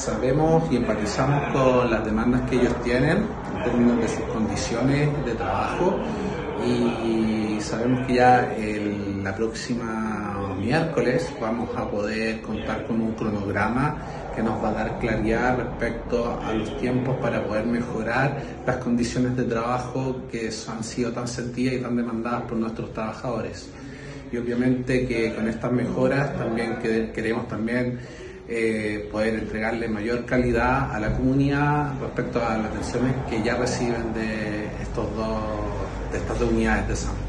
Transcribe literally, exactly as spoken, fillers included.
sabemos y empatizamos con las demandas que ellos tienen en términos de sus condiciones de trabajo y sabemos que ya el, la próxima miércoles vamos a poder contar con un cronograma que nos va a dar claridad respecto a los tiempos para poder mejorar las condiciones de trabajo que han sido tan sentidas y tan demandadas por nuestros trabajadores. Y obviamente que con estas mejoras también queremos también eh, poder entregarle mayor calidad a la comunidad respecto a las atenciones que ya reciben de estos dos, de estas dos unidades de salud.